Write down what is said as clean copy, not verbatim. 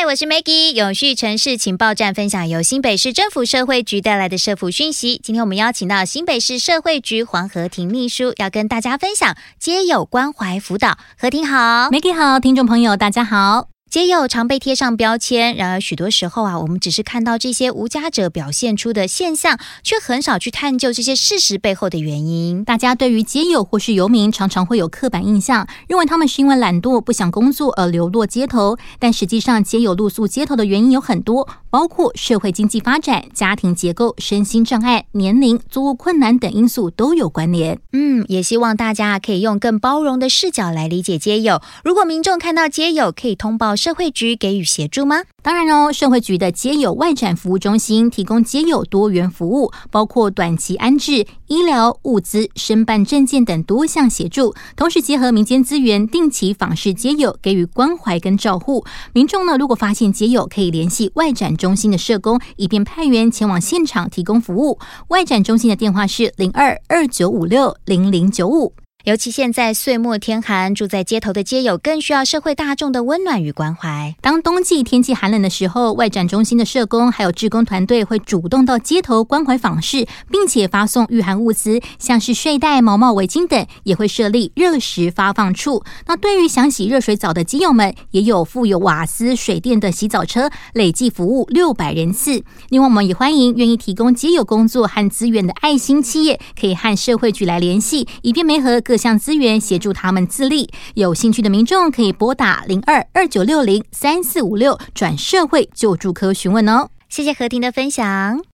我是 Maggie， 永续城市情报站分享由新北市政府社会局带来的社福讯息。今天我们邀请到新北市社会局黄和婷秘书，要跟大家分享街友关怀辅导。和婷好。 Maggie 好，听众朋友大家好。 街友常被贴上标签，然而许多时候我们只是看到这些无家者表现出的现象，却很少去探究这些事实背后的原因。 大家对于街友或是游民常常会有刻板印象，认为他们是因为懒惰不想工作而流落街头，但实际上街友露宿街头的原因有很多，包括社会经济发展、家庭结构、身心障碍、年龄、租屋困难等因素都有关联。 也希望大家可以用更包容的视角来理解街友。如果民众看到街友，可以通报社会局给予协助吗？ 当然哦，社会局的街友外展服务中心提供街友多元服务，包括短期安置、医疗、物资、申办证件等多项协助，同时结合民间资源，定期访视街友，给予关怀跟照护。民众呢，如果发现街友，可以联系外展中心的社工，以便派员前往现场提供服务。外展中心的电话是02-2956-0095。 尤其现在岁末天寒，住在街头的街友更需要社会大众的温暖与关怀。 当冬季天气寒冷的时候，外展中心的社工还有志工团队会主动到街头关怀访视，并且发送御寒物资，像是睡袋、毛帽、围巾等，也会设立热食发放处。那对于想洗热水澡的街友们，也有附有瓦斯、水电的洗澡车，累计服务600人次。另外，我们也欢迎愿意提供街友工作和资源的爱心企业，可以和社会局来联系，以便媒合各项资源协助他们自立。有兴趣的民众可以拨打02-2960-3456转社会救助科询问哦。 谢谢和婷的分享。